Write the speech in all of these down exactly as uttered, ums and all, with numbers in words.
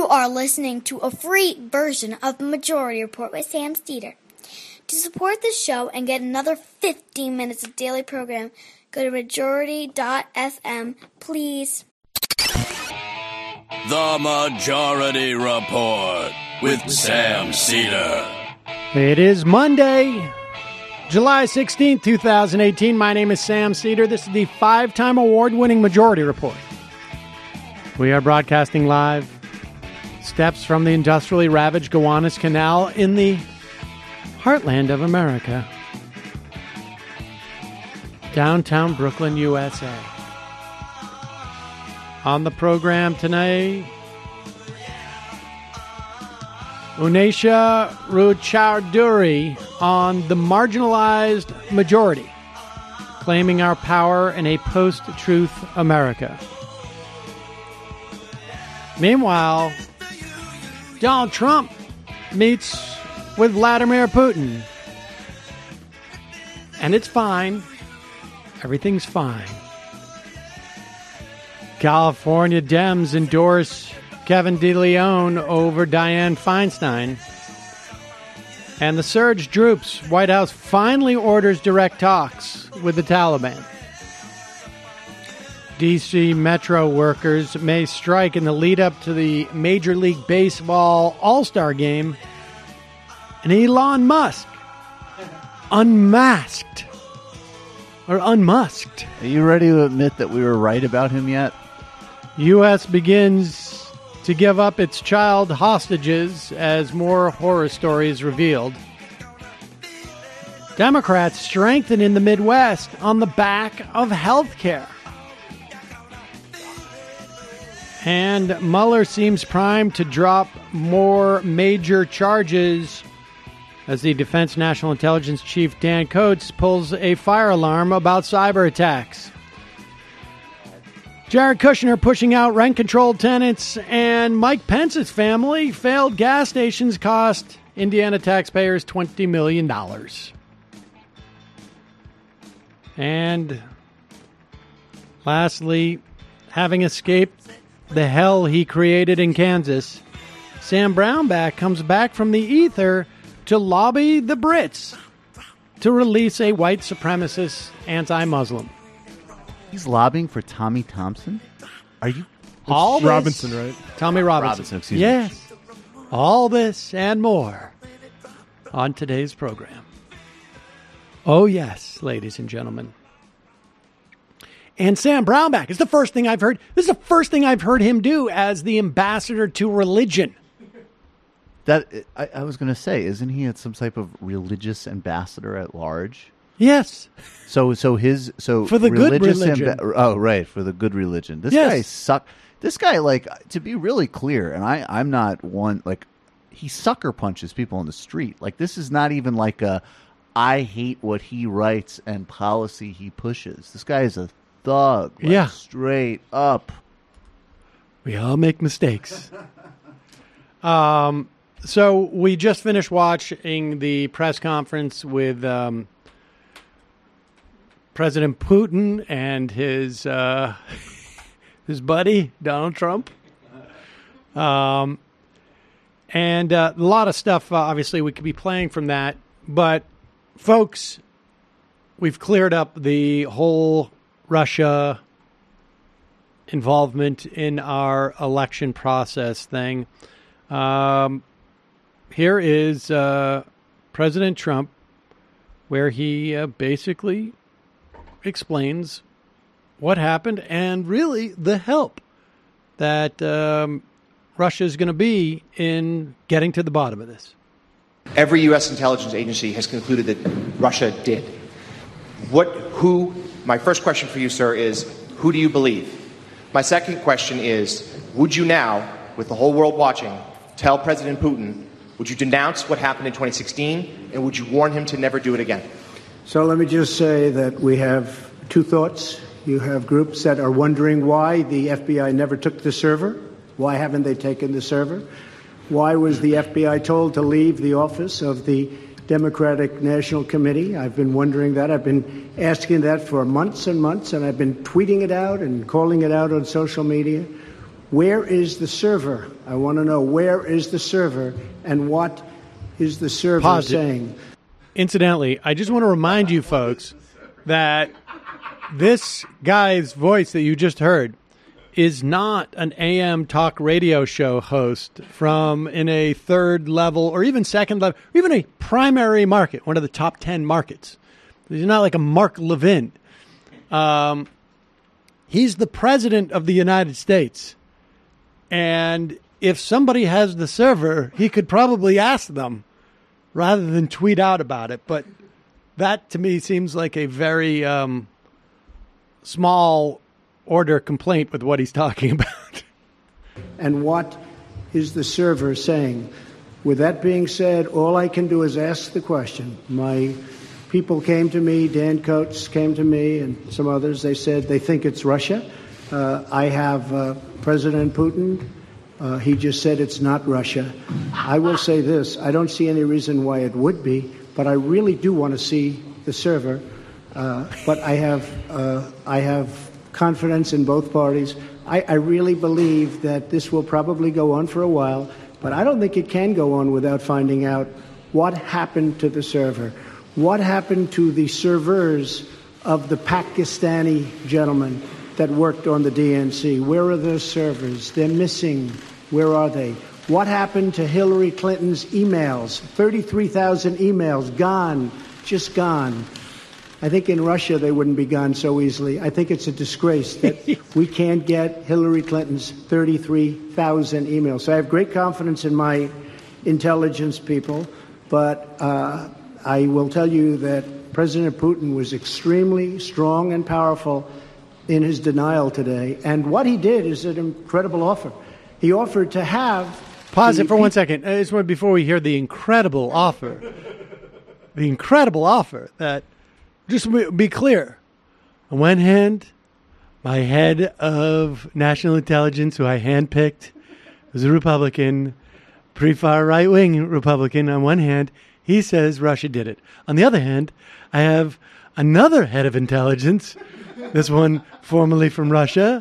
are listening to a free version of Majority Report with Sam Seder. To support the show and get another fifteen minutes of daily program, go to majority dot f m, please. The Majority Report with Sam Seder. It is Monday, July sixteenth, twenty eighteen. My name is Sam Seder. This is the five-time award-winning Majority Report. We are broadcasting live steps from the industrially ravaged Gowanus Canal in the heartland of America. Downtown Brooklyn, U S A. On the program tonight, Unesha Rucharduri on the marginalized majority, claiming our power in a post-truth America. Meanwhile, Donald Trump meets with Vladimir Putin. And it's fine. Everything's fine. California Dems endorse Kevin DeLeon over Dianne Feinstein. And the surge droops. White House finally orders direct talks with the Taliban. D C Metro workers may strike in the lead-up to the Major League Baseball All-Star Game. And Elon Musk, unmasked, or unmusked. Are you ready to admit that we were right about him yet? U S begins to give up its child hostages as more horror stories revealed. Democrats strengthen in the Midwest on the back of health care. And Mueller seems primed to drop more major charges as the Defense National Intelligence Chief Dan Coats pulls a fire alarm about cyber attacks. Jared Kushner pushing out rent-controlled tenants, and Mike Pence's family failed gas stations cost Indiana taxpayers twenty million dollars. And lastly, having escaped the hell he created in Kansas, Sam Brownback comes back from the ether to lobby the Brits to release a white supremacist anti-Muslim. He's lobbying for Tommy Thompson? Are you... All this, Robinson, right? Tommy Robinson. Robinson, excuse yes. me. All this and more on today's program. Oh, yes, ladies and gentlemen. And Sam Brownback is the first thing I've heard. This is the first thing I've heard him do as the ambassador to religion. That I, I was going to say, isn't he some type of religious ambassador at large? Yes. So, so his so for the good religion. Amba- oh, right, for the good religion. This yes. guy suck. This guy, like, to be really clear, and I, I'm not one like he sucker punches people on the street. Like, this is not even like a I hate what he writes and policy he pushes. This guy is a thug. Like, yeah, straight up. We all make mistakes. um. So we just finished watching the press conference with um, President Putin and his uh, his buddy Donald Trump, um, and uh, a lot of stuff. Uh, obviously, we could be playing from that, but folks, we've cleared up the whole Russia involvement in our election process thing. Um, Here is uh, President Trump, where he uh, basically explains what happened and really the help that um, Russia is going to be in getting to the bottom of this. Every U S intelligence agency has concluded that Russia did. What, who, my first question for you, sir, is who do you believe? My second question is, would you now, with the whole world watching, tell President Putin, would you denounce what happened in twenty sixteen, and would you warn him to never do it again? So let me just say that we have two thoughts. You have groups that are wondering why the F B I never took the server. Why haven't they taken the server? Why was the F B I told to leave the office of the Democratic National Committee? I've been wondering that. I've been asking that for months and months, and I've been tweeting it out and calling it out on social media. Where is the server? I want to know where is the server and what is the server Pause it. saying? Incidentally, I just want to remind you folks that this guy's voice that you just heard is not an A M talk radio show host from in a third level or even second level, or even a primary market, one of the top ten markets. He's not like a Mark Levin. Um, he's the president of the United States. And if somebody has the server, he could probably ask them rather than tweet out about it. But that, to me, seems like a very um, small order complaint with what he's talking about. And what is the server saying? With that being said, all I can do is ask the question. My people came to me, Dan Coates came to me, and some others. They said they think it's Russia. Uh, I have uh, President Putin. Uh, he just said it's not Russia. I will say this. I don't see any reason why it would be, but I really do want to see the server. Uh, but I have, uh, I have confidence in both parties. I, I really believe that this will probably go on for a while, but I don't think it can go on without finding out what happened to the server. What happened to the servers of the Pakistani gentleman that worked on the D N C? Where are those servers? They're missing. Where are they? What happened to Hillary Clinton's emails? thirty-three thousand emails gone, just gone. I think in Russia they wouldn't be gone so easily. I think it's a disgrace that we can't get Hillary Clinton's thirty-three thousand emails. So I have great confidence in my intelligence people, but uh, I will tell you that President Putin was extremely strong and powerful in his denial today. And what he did is an incredible offer. He offered to have... Pause it for one second. I just want, before we hear the incredible offer, the incredible offer that, just be clear, on one hand, my head of national intelligence, who I handpicked, was a Republican, pretty far right-wing Republican. On one hand, he says Russia did it. On the other hand, I have another head of intelligence, this one formerly from Russia,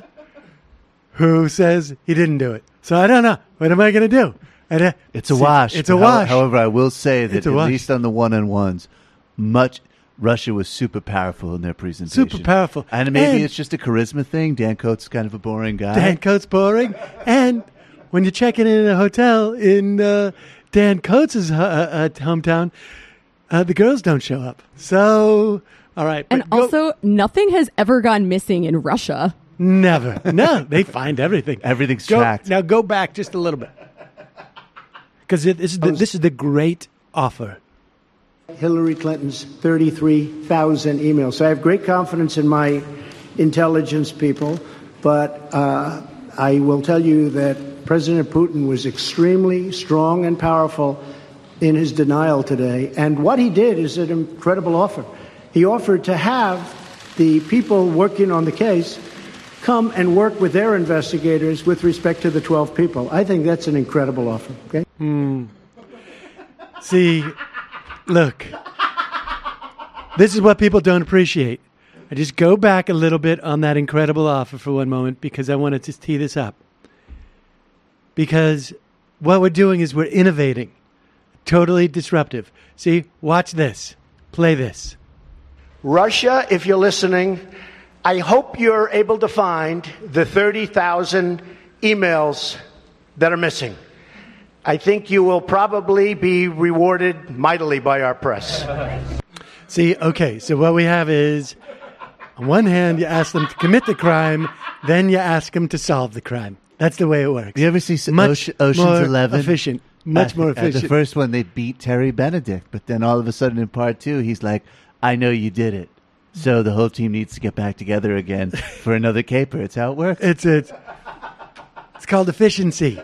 who says he didn't do it. So I don't know. What am I going to do? I, it's a wash. It's a wash. However, I will say that at wash. least on the one-on-ones, much Russia was super powerful in their presentation. Super powerful. And maybe and it's just a charisma thing. Dan Coates is kind of a boring guy. Dan Coates boring. And when you're checking in at a hotel in uh, Dan Coates' uh, uh, hometown, uh, the girls don't show up. So, all right. And go- also, nothing has ever gone missing in Russia. Never. No, they find everything. Everything's go, tracked. Now go back just a little bit. Because this is the, this is the great offer. Hillary Clinton's thirty-three thousand emails. So I have great confidence in my intelligence people, but uh, I will tell you that President Putin was extremely strong and powerful in his denial today. And what he did is an incredible offer. He offered to have the people working on the case come and work with their investigators with respect to the twelve people. I think that's an incredible offer. Okay. Hmm. See, look, this is what people don't appreciate. I just go back a little bit on that incredible offer for one moment because I want to just tee this up. Because what we're doing is we're innovating, totally disruptive. See, watch this. Play this. Russia, if you're listening, I hope you're able to find the thirty thousand emails that are missing. I think you will probably be rewarded mightily by our press. See, okay, so what we have is, on one hand, you ask them to commit the crime, then you ask them to solve the crime. That's the way it works. You ever see some much Ocean, Ocean's more Eleven? Efficient. Much at, more efficient. At the first one, they beat Terry Benedict, but then all of a sudden in part two, he's like, I know you did it. So the whole team needs to get back together again for another caper. It's how it works. It's it's it's called efficiency.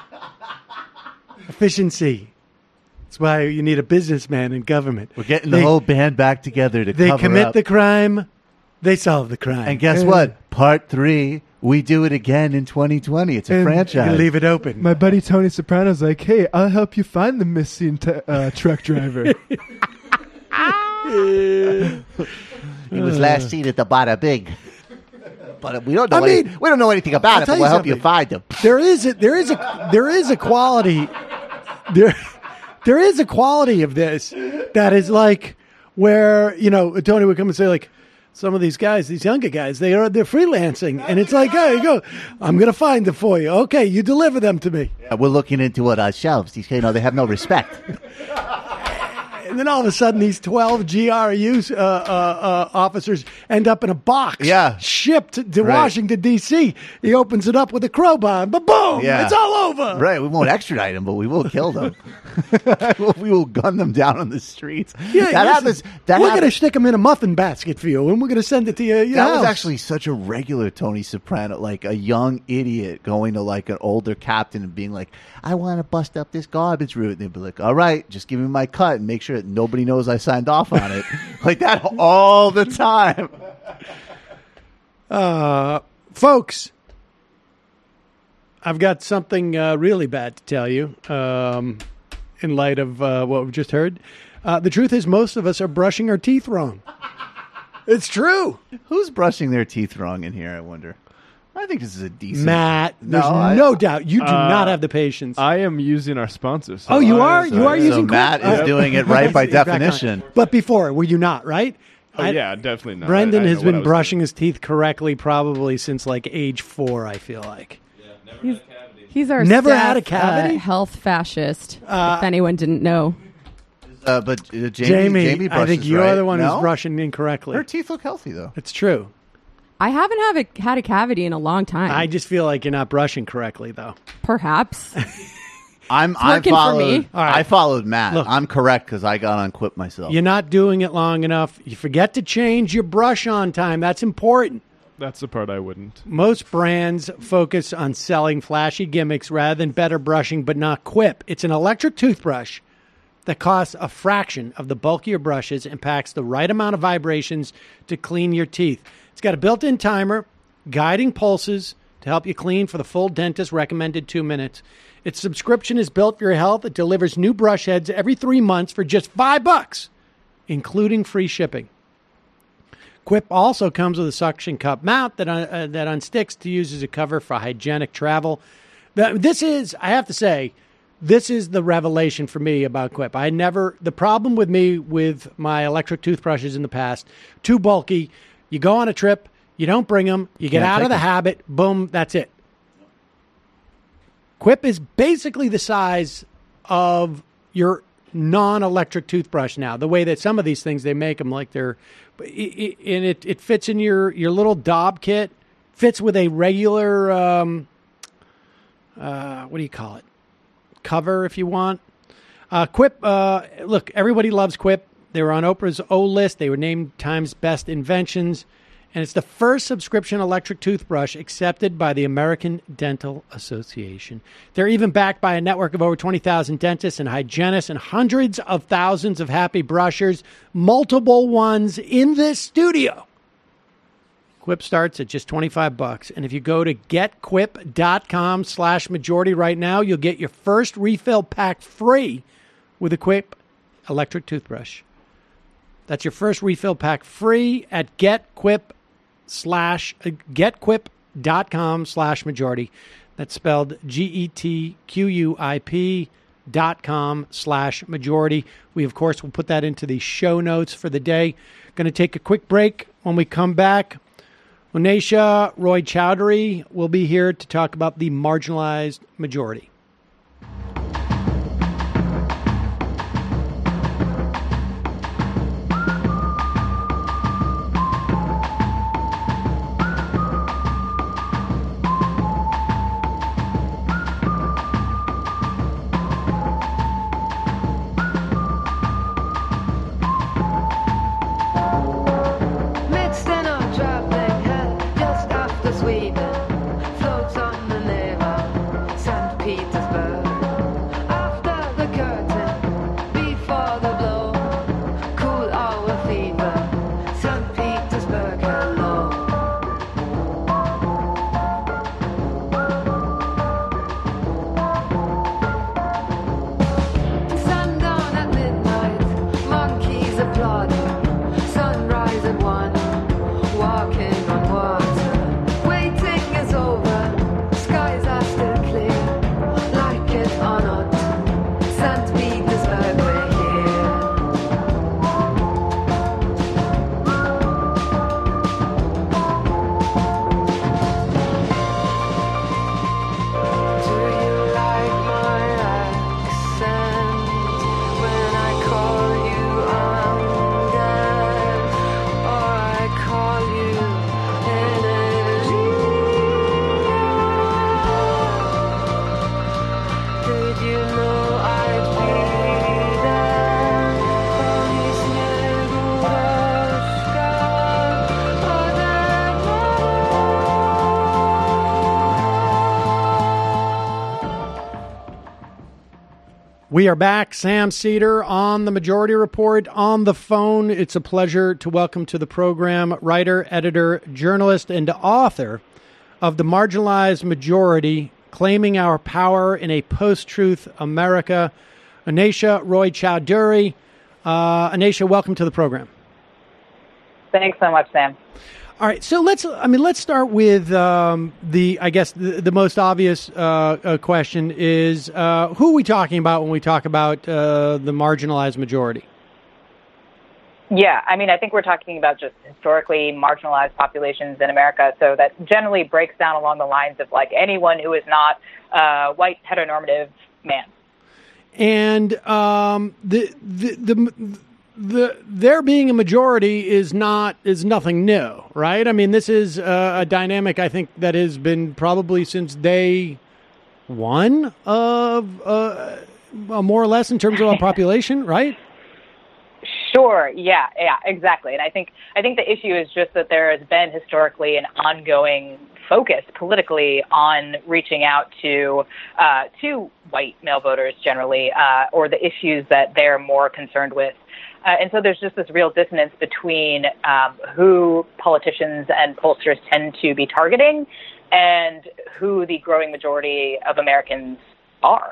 Efficiency. That's why you need a businessman in government. We're getting the they, whole band back together to they cover commit up. the crime, they solve the crime. And guess and, what? Part three, we do it again in twenty twenty. It's a And franchise. You leave it open. My buddy Tony Soprano's like, hey, I'll help you find the missing t- uh, truck driver. He was last seen at the Bada Big. But we don't know. I any, mean, we don't know anything about I'll it. tell But you we'll help you something. find them. There is a, there is a there is a quality there there is a quality of this that is like where, you know, Tony would come and say, like, some of these guys, these younger guys, they are they're freelancing, and it's like, there you go, I'm gonna find them for you. Okay, you deliver them to me. Yeah, we're looking into it ourselves. These, you know, they have no respect. And then all of a sudden, these twelve G R U uh, uh, uh, officers end up in a box, Yeah. shipped to Right. Washington, D C He opens it up with a crowbar, but boom, Yeah. it's all over. Right, we won't extradite them, but we will kill them. We will gun them down on the streets. Yeah, that listen, happens. That we're happens. going to stick them in a muffin basket for you, and we're going to send it to you. Your That was house. actually such a regular Tony Soprano, like a young idiot going to like an older captain and being like, I want to bust up this garbage route. And they'd be like, all right, just give me my cut and make sure that nobody knows I signed off on it. Like that all the time. Uh, folks, I've got something uh, really bad to tell you um, in light of uh, what we've just heard. Uh, the truth is, most of us are brushing our teeth wrong. It's true. Who's brushing their teeth wrong in here, I wonder? I think this is a decent... Matt, there's No, no, I- doubt you do Uh, not have the patience. I am using our sponsors. oh, you are? You are so using Matt Quip? is Uh, doing it right by he's back on. definition. But before, were you not, right? Oh, I- yeah, definitely not. Brendan I- I has know what I been was brushing his teeth correctly probably since like age four, I feel like. He's, he's our Never staff, had a cavity? uh, health fascist. Uh, if anyone didn't know, Uh, but uh, Jamie, Jamie, Jamie I think brushes, you're right? the one No? who's brushing incorrectly. Her teeth look healthy, though. It's true. I haven't have a, had a cavity in a long time. I just feel like you're not brushing correctly, though. Perhaps. I'm, I working for followed. me. All right. I followed Matt. Look. I'm correct because I got on Quip myself. You're not doing it long enough. You forget to change your brush on time. That's important. That's the part I wouldn't. Most brands focus on selling flashy gimmicks rather than better brushing, but not Quip. It's an electric toothbrush that costs a fraction of the bulkier brushes and packs the right amount of vibrations to clean your teeth. It's got a built-in timer, guiding pulses to help you clean for the full dentist recommended two minutes. Its subscription is built for your health. It delivers new brush heads every three months for just five bucks, including free shipping. Quip also comes with a suction cup mount that uh, that unsticks to use as a cover for hygienic travel. The, this is, I have to say, this is the revelation for me about Quip. I never, the problem with me with my electric toothbrushes in the past, too bulky. You go on a trip, you don't bring them, you get Can't out of take the 'em. habit, boom, that's it. Quip is basically the size of your non-electric toothbrush now. The way that some of these things, they make them like they're, and it, it fits in your, your little Dob kit, fits with a regular, um, uh, what do you call it? Cover, if you want. Uh, Quip, uh, look, everybody loves Quip. They were on Oprah's O list. They were named Time's Best Inventions. And it's the first subscription electric toothbrush accepted by the American Dental Association. They're even backed by a network of over twenty thousand dentists and hygienists and hundreds of thousands of happy brushers, multiple ones in this studio. Quip starts at just twenty-five bucks. And if you go to getquip.com slash majority right now, you'll get your first refill pack free with a Quip electric toothbrush. That's your first refill pack free at getquip slash getquip.com slash majority. That's spelled G E T Q U I P dot com slash majority. We, of course, will put that into the show notes for the day. Going to take a quick break. When we come back, Unesha Roy Chowdhury will be here to talk about the marginalized majority. Mixed in a traveling head just after Sweden, floats on the Neva, Saint Petersburg. After the curtain, before the blow, cool hour fever, Saint Petersburg, hello. Sundown at midnight, monkeys applauding. Sunrise at one, walking on water. We are back. Sam Seder on the Majority Report on the phone. It's a pleasure to welcome to the program writer, editor, journalist, and author of The Marginalized Majority, Claiming Our Power in a Post-Truth America, Anisha Roy Chowdhury. Uh, Anisha, welcome to the program. Thanks so much, Sam. All right, so let's. I mean, let's start with um, the. I guess the, the most obvious uh, uh, question is uh, who are we talking about when we talk about uh, the marginalized majority? Yeah, I mean, I think we're talking about just historically marginalized populations in America. So that generally breaks down along the lines of like anyone who is not uh, white heteronormative man. And um, the the the. The there being a majority is not is nothing new, right? I mean, this is uh, a dynamic I think that has been probably since day one of uh, more or less in terms of our population, right? Sure. Yeah. Yeah. Exactly. And I think I think the issue is just that there has been historically an ongoing focus politically on reaching out to uh, to white male voters generally, uh, or the issues that they're more concerned with. Uh, and so there's just this real dissonance between um, who politicians and pollsters tend to be targeting and who the growing majority of Americans are.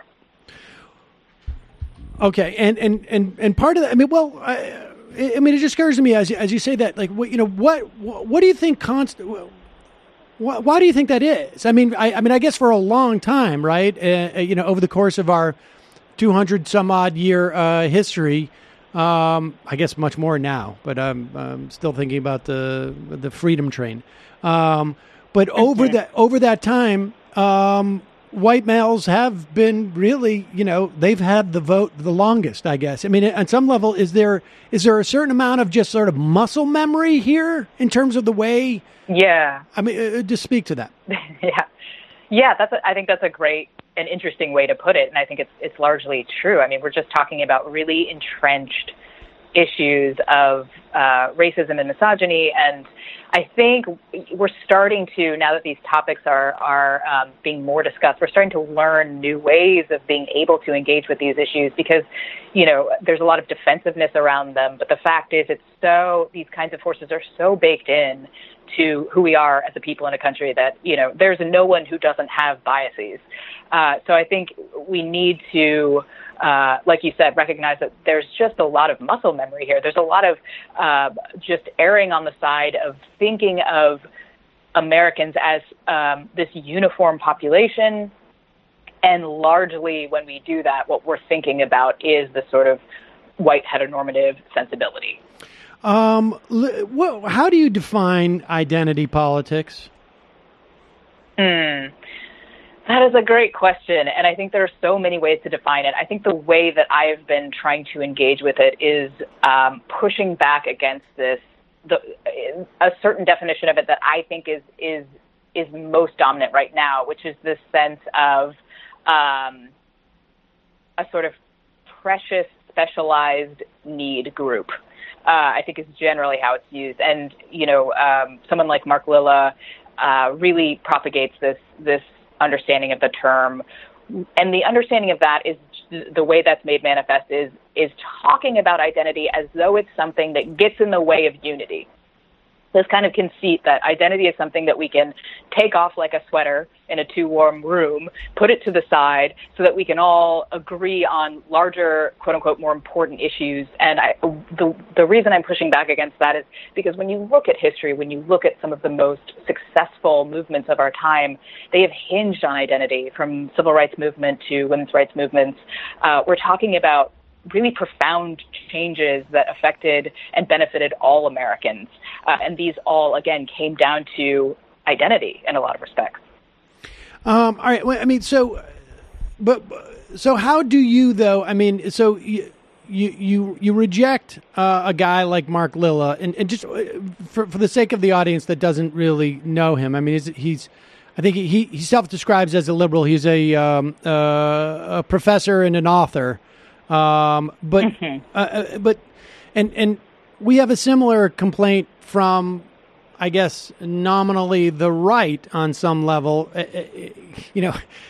Okay, and and and, and part of that, I mean, well, I, I mean, it just occurs to me as as you say that, like, what, you know, what what do you think? Const- why, why do you think that is? I mean, I, I mean, I guess for a long time, right? Uh, you know, over the course of our two hundred some odd year uh, history. Um, I guess much more now, but I'm, I'm still thinking about the the freedom train. Um, but over that over that time, um, white males have been really, you know, they've had the vote the longest, I guess. I mean, on some level, is there is there a certain amount of just sort of muscle memory here in terms of the way? Yeah. I mean, uh, just speak to that. yeah, yeah. That's a, I think that's a great. An interesting way to put it, and I think it's it's largely true. I mean, we're just talking about really entrenched issues of uh, racism and misogyny, and I think we're starting to, now that these topics are are um, being more discussed, we're starting to learn new ways of being able to engage with these issues because, you know, there's a lot of defensiveness around them, but the fact is it's so, these kinds of forces are so baked in to who we are as a people in a country that, you know, there's no one who doesn't have biases. Uh, so I think we need to, uh, like you said, recognize that there's just a lot of muscle memory here. There's a lot of uh, just erring on the side of thinking of Americans as um, this uniform population. And largely when we do that, what we're thinking about is the sort of white heteronormative sensibility. Um, what, how do you define identity politics? Hmm. That is a great question, and I think there are so many ways to define it. I think the way that I've been trying to engage with it is um, pushing back against this, the, a certain definition of it that I think is is is most dominant right now, which is this sense of um, a sort of precious, specialized need group. Uh, I think is generally how it's used, and you know, um, someone like Mark Lilla uh, really propagates this this. understanding of the term, and the understanding of that is the way that's made manifest is is talking about identity as though it's something that gets in the way of unity. This kind of conceit that identity is something that we can take off like a sweater in a too warm room, put it to the side so that we can all agree on larger, quote unquote, more important issues. And I, the, the reason I'm pushing back against that is because when you look at history, when you look at some of the most successful movements of our time, they have hinged on identity, from civil rights movement to women's rights movements. Uh, we're talking about really profound changes that affected and benefited all Americans. Uh, and these all, again, came down to identity in a lot of respects. Um, all right. Well, I mean, so, but, so how do you, though, I mean, so you, you, you, you reject uh, a guy like Mark Lilla, and, and just for, for the sake of the audience that doesn't really know him, I mean, he's, he's I think he, he self-describes as a liberal. He's a, um, uh, a professor and an author. Um, but, mm-hmm. uh, but, and, and we have a similar complaint from, I guess, nominally the right on some level. Uh, you know,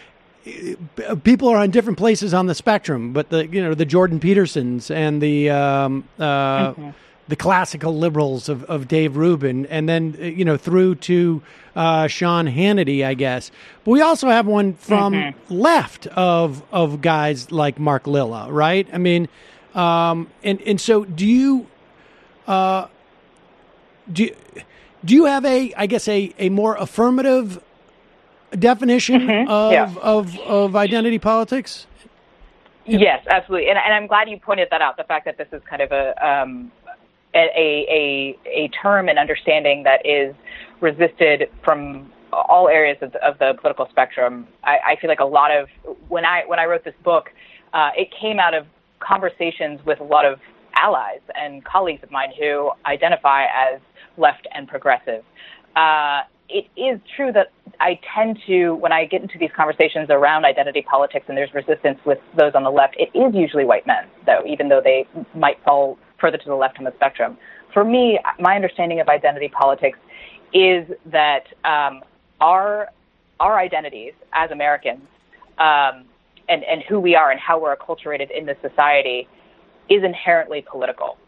people are on different places on the spectrum, but the you know the Jordan Petersons and the um, uh, mm-hmm. the classical liberals of, of Dave Rubin, and then you know through to uh, Sean Hannity, I guess. But we also have one from mm-hmm. left of of guys like Mark Lilla, right? I mean, um, and and so do you uh, do do you have a I guess a a more affirmative definition mm-hmm. of, yeah. of of identity politics? Yes, absolutely, and and I'm glad you pointed that out. The fact that this is kind of a um, a, a a term and understanding that is resisted from all areas of the, of the political spectrum. I, I feel like a lot of when I when I wrote this book, uh, it came out of conversations with a lot of allies and colleagues of mine who identify as left and progressive. Uh, It is true that I tend to, when I get into these conversations around identity politics and there's resistance with those on the left, it is usually white men, though, even though they might fall further to the left on the spectrum. For me, my understanding of identity politics is that um, our our identities as Americans um, and, and who we are and how we're acculturated in this society is inherently political.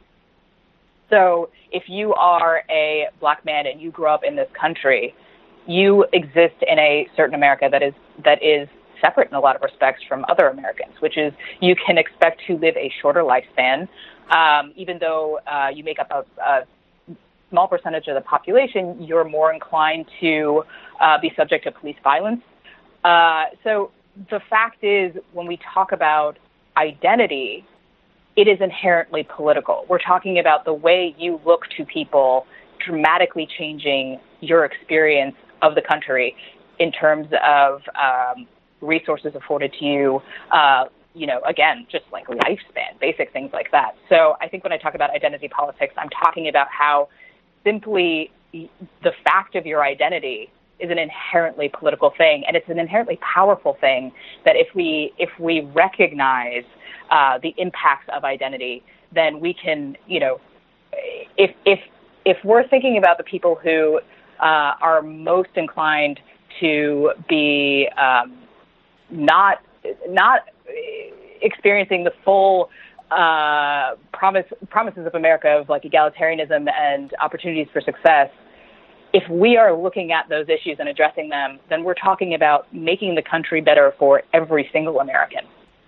So if you are a black man and you grew up in this country, you exist in a certain America that is that is separate in a lot of respects from other Americans, which is you can expect to live a shorter lifespan, um, even though uh, you make up a, a small percentage of the population, you're more inclined to uh, be subject to police violence. Uh, so the fact is, when we talk about identity, it is inherently political. We're talking about the way you look to people dramatically changing your experience of the country in terms of um, resources afforded to you, uh, you know, again, just like lifespan, basic things like that. So I think when I talk about identity politics, I'm talking about how simply the fact of your identity is an inherently political thing, and it's an inherently powerful thing that if we if we recognize uh, the impacts of identity, then we can, you know, if if if we're thinking about the people who uh, are most inclined to be um, not not experiencing the full uh, promise promises of America of like egalitarianism and opportunities for success, if we are looking at those issues and addressing them, then we're talking about making the country better for every single American.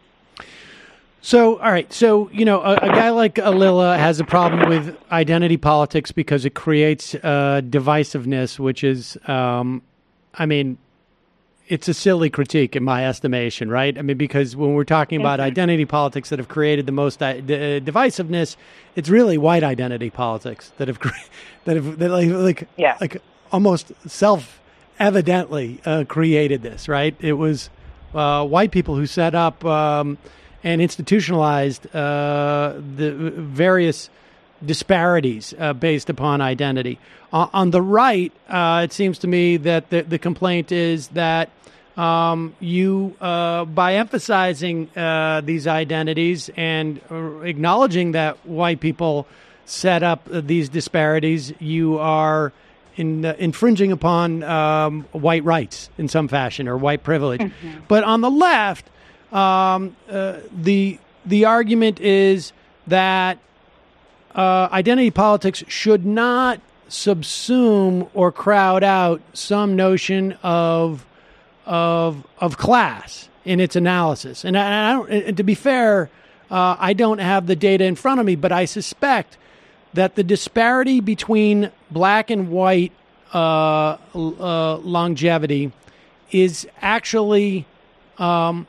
So, all right. So, you know, a, a guy like Lilla has a problem with identity politics because it creates uh, divisiveness, which is, um, I mean, it's a silly critique in my estimation, right? I mean, because when we're talking about identity politics that have created the most di- d- divisiveness, it's really white identity politics that have cre- that have that like like, yeah. like almost self-evidently uh, created this, right? It was uh, white people who set up um, and institutionalized uh, the various disparities uh, based upon identity. Uh, on the right, uh, it seems to me that the, the complaint is that um, you, uh, by emphasizing uh, these identities and uh, acknowledging that white people set up uh, these disparities, you are in, uh, infringing upon um, white rights in some fashion or white privilege. Mm-hmm. But on the left, um, uh, the the argument is that uh, identity politics should not subsume or crowd out some notion of of of class in its analysis. And I, I don't. And to be fair, uh, I don't have the data in front of me, but I suspect that the disparity between black and white uh, uh, longevity is actually um,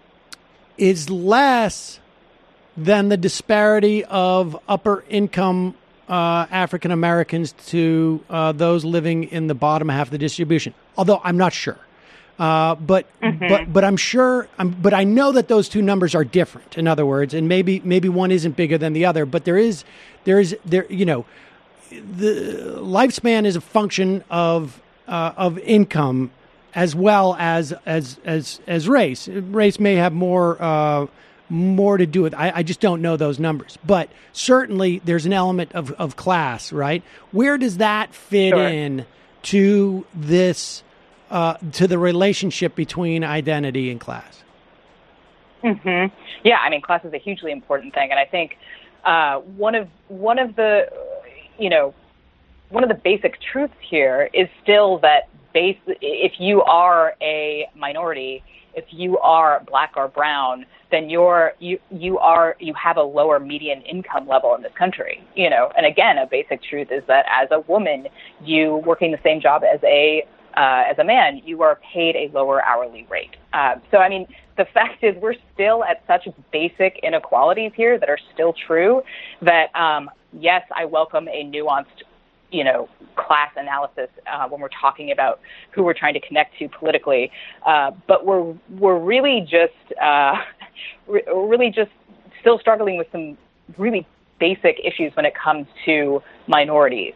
is less than the disparity of upper income uh, African Americans to uh, those living in the bottom half of the distribution. Although I'm not sure, uh, but mm-hmm. but but I'm sure. I'm, but I know that those two numbers are different. In other words, and maybe maybe one isn't bigger than the other. But there is there is there you know, the lifespan is a function of uh, of income as well as as as as race. Race may have more. Uh, more to do with, I, I just don't know those numbers, but certainly there's an element of, of class, right? Where does that fit sure. in to this uh, to the relationship between identity and class. hmm Yeah, I mean, class is a hugely important thing, and I think uh, one of one of the, you know, one of the basic truths here is still that base. If you are a minority, if you are black or brown, then you're you you are you have a lower median income level in this country. You know, and again, a basic truth is that as a woman, you working the same job as a uh, as a man, you are paid a lower hourly rate. Uh, so, I mean, the fact is we're still at such basic inequalities here that are still true that, um, yes, I welcome a nuanced, you know, class analysis uh, when we're talking about who we're trying to connect to politically. Uh, but we're we're really just uh, we're really just still struggling with some really basic issues when it comes to minorities.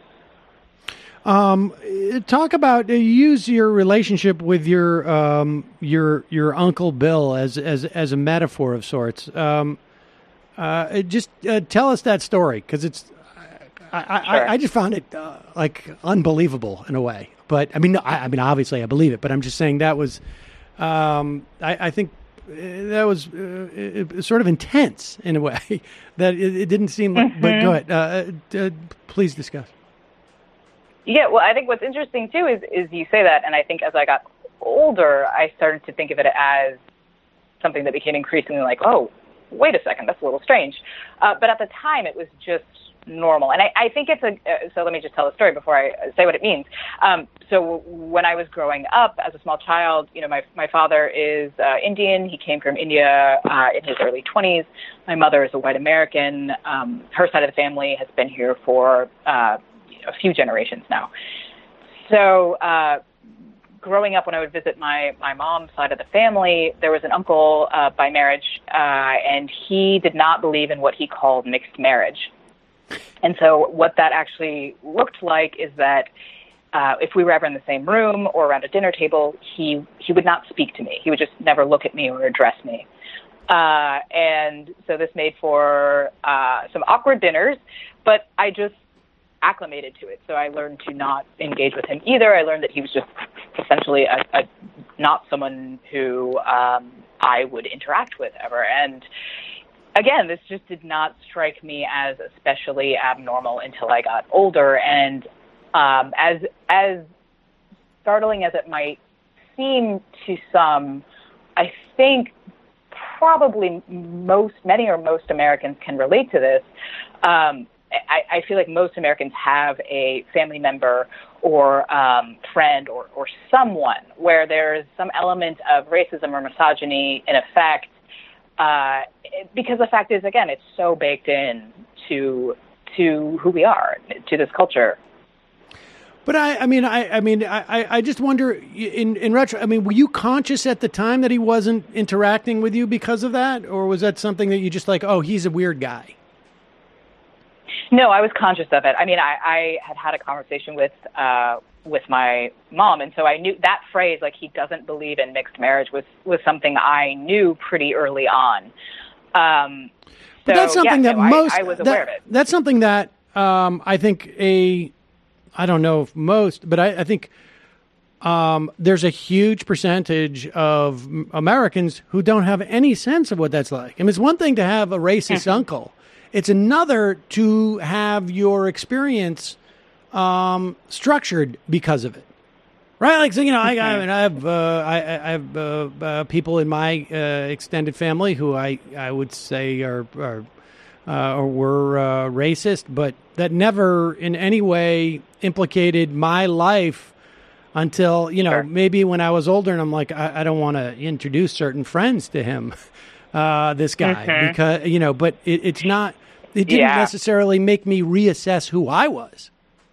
Um, talk about uh, use your relationship with your um, your your Uncle Bill as as as a metaphor of sorts. Um, uh, just uh, tell us that story, because it's I, I, Sure. I just found it uh, like unbelievable in a way. But I mean, I, I mean, obviously I believe it, but I'm just saying that was um, I, I think uh, that was uh, it, it, sort of intense in a way that it, it didn't seem like. But go ahead, uh, uh, please discuss. Yeah, well, I think what's interesting, too, is, is you say that, and I think as I got older, I started to think of it as something that became increasingly like, oh, wait a second, that's a little strange. Uh, but at the time, it was just normal. And I, I think it's a, uh, so let me just tell the story before I say what it means. Um, so when I was growing up as a small child, you know, my, my father is uh, Indian. He came from India uh, in his early twenties. My mother is a white American. Um, her side of the family has been here for uh a few generations now. So uh, growing up, when I would visit my, my mom's side of the family, there was an uncle uh, by marriage, uh, and he did not believe in what he called mixed marriage. And so what that actually looked like is that uh, if we were ever in the same room or around a dinner table, he, he would not speak to me. He would just never look at me or address me. Uh, and so this made for uh, some awkward dinners, but I just acclimated to it. So I learned to not engage with him either. I learned that he was just essentially a, a not someone who um, I would interact with ever. And again, this just did not strike me as especially abnormal until I got older. And um, as as startling as it might seem to some, I think probably most, many or most Americans can relate to this. Um, I, I feel like most Americans have a family member or um, friend or, or someone where there's some element of racism or misogyny in effect, uh, because the fact is, again, it's so baked in to to who we are, to this culture. But I, I mean, I, I mean, I, I just wonder. In in retro, I mean, were you conscious at the time that he wasn't interacting with you because of that, or was that something that you just like, oh, he's a weird guy? No, I was conscious of it. I mean, I, I had had a conversation with uh, with my mom, and so I knew that phrase, like he doesn't believe in mixed marriage, was, was something I knew pretty early on. Um, so, But that's something yeah, that no, most I, I was that- aware of it. That's something that um, I think a I don't know if most, but I, I think um, there's a huge percentage of m- Americans who don't have any sense of what that's like. I mean, it's one thing to have a racist uncle. It's another to have your experience um, structured because of it, right? Like, so, you know, I, I, mean, I have uh, I, I have uh, uh, people in my uh, extended family who I, I would say are, are uh, or were uh, racist, but that never in any way implicated my life until, you know, Sure. maybe when I was older, and I'm like, I, I don't want to introduce certain friends to him, uh, this guy, Mhm. because, you know, but it, it's not. It didn't Yeah. necessarily make me reassess who I was.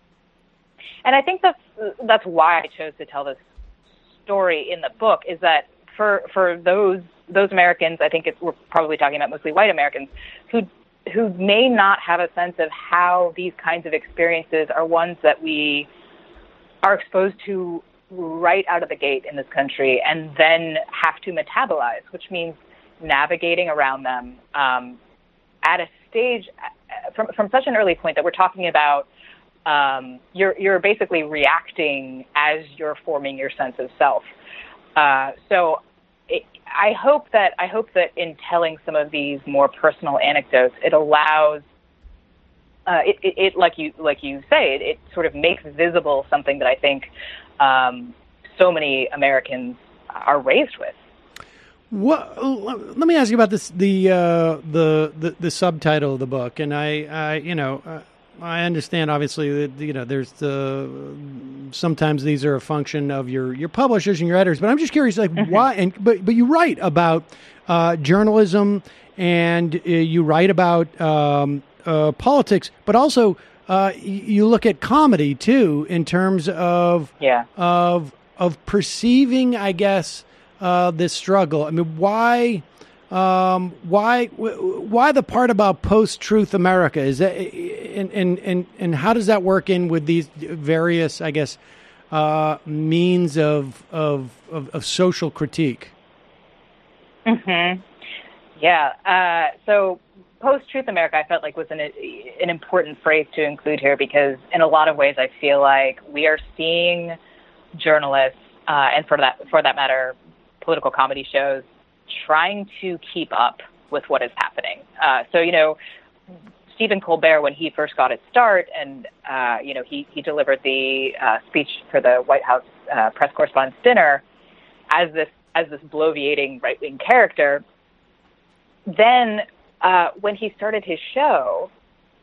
And I think that's that's why I chose to tell this story in the book, is that for for those those Americans, I think it's, we're probably talking about mostly white Americans, who who may not have a sense of how these kinds of experiences are ones that we are exposed to right out of the gate in this country, and then have to metabolize, which means navigating around them um, at a stage uh, from from such an early point that we're talking about um, you're you're basically reacting as you're forming your sense of self. Uh, so it, I hope that I hope that in telling some of these more personal anecdotes, it allows uh, it, it, it like you like you say it, it sort of makes visible something that I think um, so many Americans are raised with. What, let me ask you about this the uh, the, the the subtitle of the book, and I, I you know. Uh, I understand, obviously, that you know there's the sometimes these are a function of your, your publishers and your editors, but I'm just curious, like mm-hmm. why? And but but you write about uh, journalism, and uh, you write about um, uh, politics, but also uh, you look at comedy too in terms of yeah. of of perceiving, I guess, uh, this struggle. I mean, why? Um, why, why the part about post-truth America is that, and, and, and, and how does that work in with these various, I guess, uh, means of, of, of, of social critique? Mm-hmm. Yeah. Uh, so post-truth America, I felt like was an, an important phrase to include here because in a lot of ways, I feel like we are seeing journalists, uh, and for that, for that matter, political comedy shows, trying to keep up with what is happening. Uh, so, you know, Stephen Colbert, when he first got his start and, uh, you know, he, he delivered the uh, speech for the White House uh, press correspondence dinner as this as this bloviating right-wing character. Then uh, when he started his show,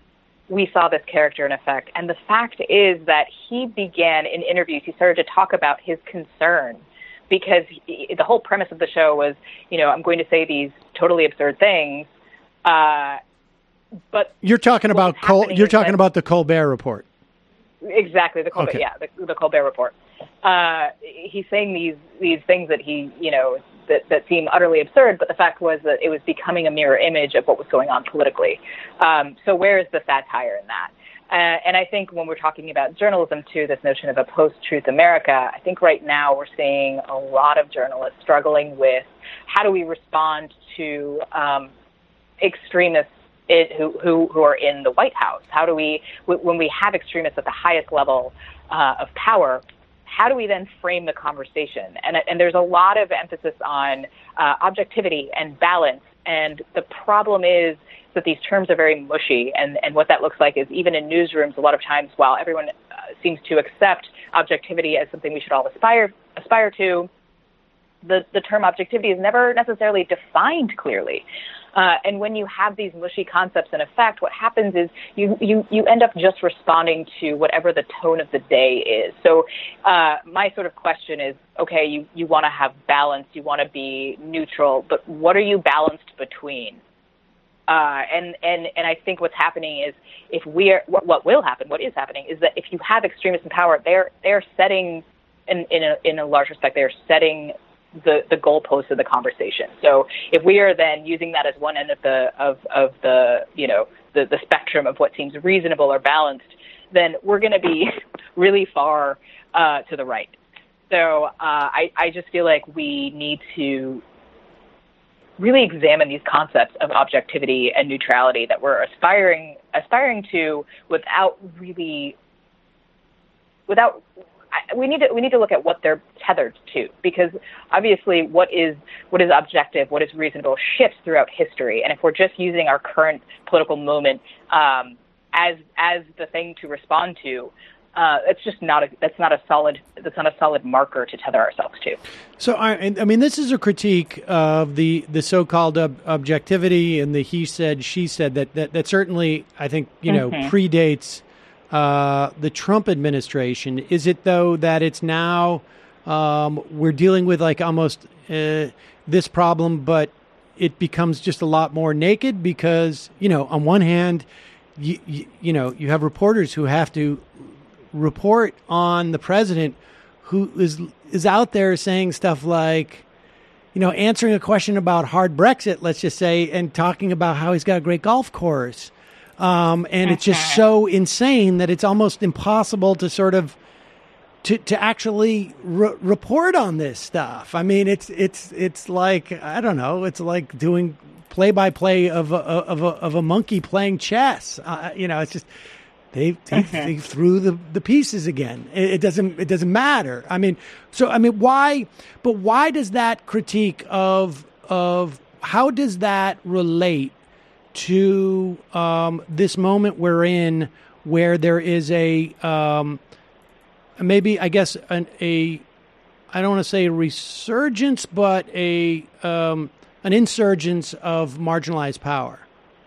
we saw this character in effect. And the fact is that he began in interviews, he started to talk about his concern because he, the whole premise of the show was, you know, I'm going to say these totally absurd things, uh, but you're talking about Col- you're talking about the Colbert Report. Exactly, the Colbert, okay. yeah, the, the Colbert Report. Uh, he's saying these these things that he, you know, that, that seem utterly absurd, but the fact was that it was becoming a mirror image of what was going on politically. Um, so where is the satire in that? Uh, and I think when we're talking about journalism, too, this notion of a post-truth America, I think right now we're seeing a lot of journalists struggling with how do we respond to um, extremists it, who, who, who are in the White House? How do we, when we have extremists at the highest level uh, of power, how do we then frame the conversation? And, and there's a lot of emphasis on uh, objectivity and balance. And the problem is that these terms are very mushy. And, and what that looks like is even in newsrooms, a lot of times, while everyone uh, seems to accept objectivity as something we should all aspire aspire to, the, the term objectivity is never necessarily defined clearly. Uh, and when you have these mushy concepts in effect, what happens is you, you, you end up just responding to whatever the tone of the day is. So uh, my sort of question is, okay, you, you want to have balance, you want to be neutral, but what are you balanced between? Uh, and, and, and I think what's happening is if we are, what, what will happen, what is happening is that if you have extremists in power, they're, they're setting, in, in a, in a large respect, they're setting the, the goalposts of the conversation. So if we are then using that as one end of the, of, of the, you know, the, the spectrum of what seems reasonable or balanced, then we're going to be really far uh, to the right. So uh, I, I just feel like we need to really examine these concepts of objectivity and neutrality that we're aspiring aspiring to without really without we need to we need to look at what they're tethered to, because obviously what is what is objective, what is reasonable shifts throughout history. And if we're just using our current political moment um, as as the thing to respond to, Uh, it's just not a, that's not a solid, that's not a solid marker to tether ourselves to. So, I, I mean, this is a critique of the, the so-called ob- objectivity and the he said, she said that, that, that certainly, I think, you know, mm-hmm. predates uh, the Trump administration. Is it, though, that it's now um, we're dealing with like almost uh, this problem, but it becomes just a lot more naked because, you know, on one hand, you, you, you know, you have reporters who have to report on the president who is is out there saying stuff like, you know, answering a question about hard Brexit, let's just say, and talking about how he's got a great golf course. Um, and it's just so insane that it's almost impossible to sort of to to actually re- report on this stuff. I mean, it's it's it's like, I don't know, it's like doing play by play of a, of a, of a monkey playing chess. Uh, you know, it's just They, they, they threw the, the pieces again. It, it doesn't it doesn't matter. I mean, so I mean, why? But why does that critique of of how does that relate to um, this moment we're in, where there is a um, maybe I guess an, a I don't want to say a resurgence, but a um, an insurgence of marginalized power.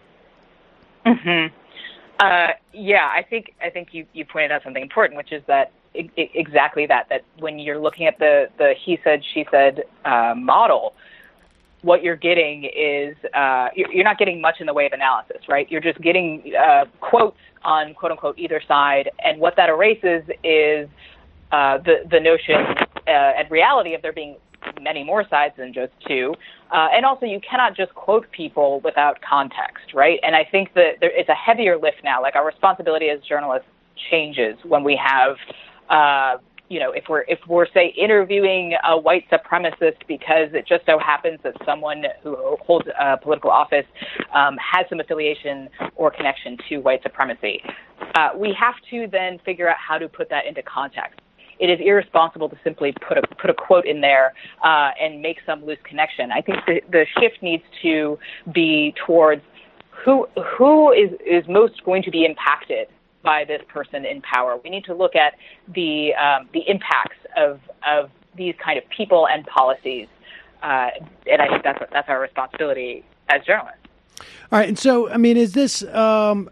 Mm-hmm. Uh, yeah, I think I think you, you pointed out something important, which is that I- I- exactly that, that when you're looking at the, the he said, she said uh, model, what you're getting is uh, you're, you're not getting much in the way of analysis, right? You're just getting uh, quotes on quote unquote either side, and what that erases is uh, the the notion uh, and reality of there being many more sides than just two. Uh, and also, you cannot just quote people without context, right? And I think that there, it's a heavier lift now. Like, our responsibility as journalists changes when we have, uh, you know, if we're, if we're, say, interviewing a white supremacist because it just so happens that someone who holds a political office um, has some affiliation or connection to white supremacy. Uh, we have to then figure out how to put that into context. It is irresponsible to simply put a put a quote in there uh, and make some loose connection. I think the, the shift needs to be towards who who is, is most going to be impacted by this person in power. We need to look at the um, the impacts of of these kind of people and policies, uh, and I think that's that's our responsibility as journalists. All right, and so I mean, is this? Um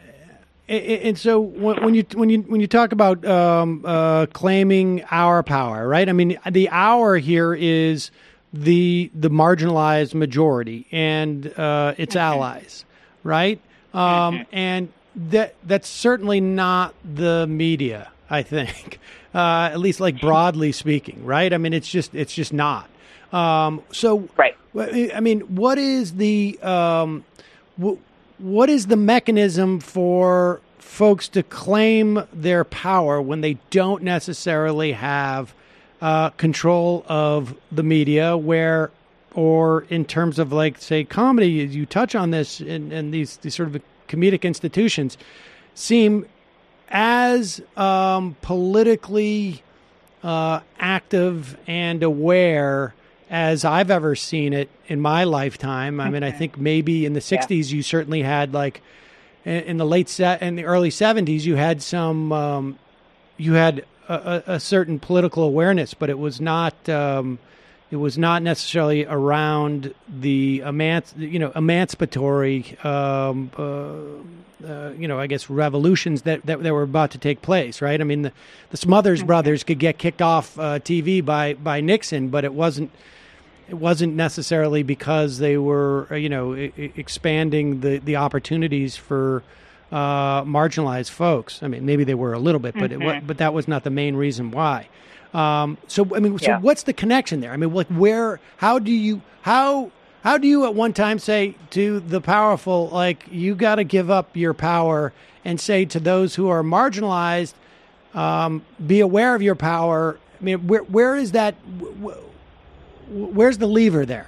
And so when you when you when you talk about um, uh, claiming our power, right? I mean, the our here is the the marginalized majority and uh, its allies, right? Um, and that that's certainly not the media, I think, uh, at least like broadly speaking, right? I mean, it's just it's just not. Um, so, right. I mean, what is the um, w- What is the mechanism for folks to claim their power when they don't necessarily have uh, control of the media, where, or in terms of like, say, comedy, you touch on this, and, and these, these sort of comedic institutions seem as um, politically uh, active and aware as I've ever seen it in my lifetime. I mean, I think maybe in the sixties, yeah. you certainly had like in, in the late se- in the early seventies, you had some, um, you had a, a certain political awareness, but it was not, um, it was not necessarily around the emanci- you know, emancipatory, um, uh, uh, you know, I guess revolutions that, that, that were about to take place, right? I mean, the, the Smothers mm-hmm. Brothers could get kicked off uh, T V by, by Nixon, but it wasn't, It wasn't necessarily because they were, you know, I- expanding the, the opportunities for uh, marginalized folks. I mean, maybe they were a little bit, but mm-hmm. it, but that was not the main reason why. Um, so, I mean, so yeah. what's the connection there? I mean, like, where? How do you how how do you at one time say to the powerful, like, you got to give up your power, and say to those who are marginalized, um, be aware of your power? I mean, where where is that? W- Where's the lever there?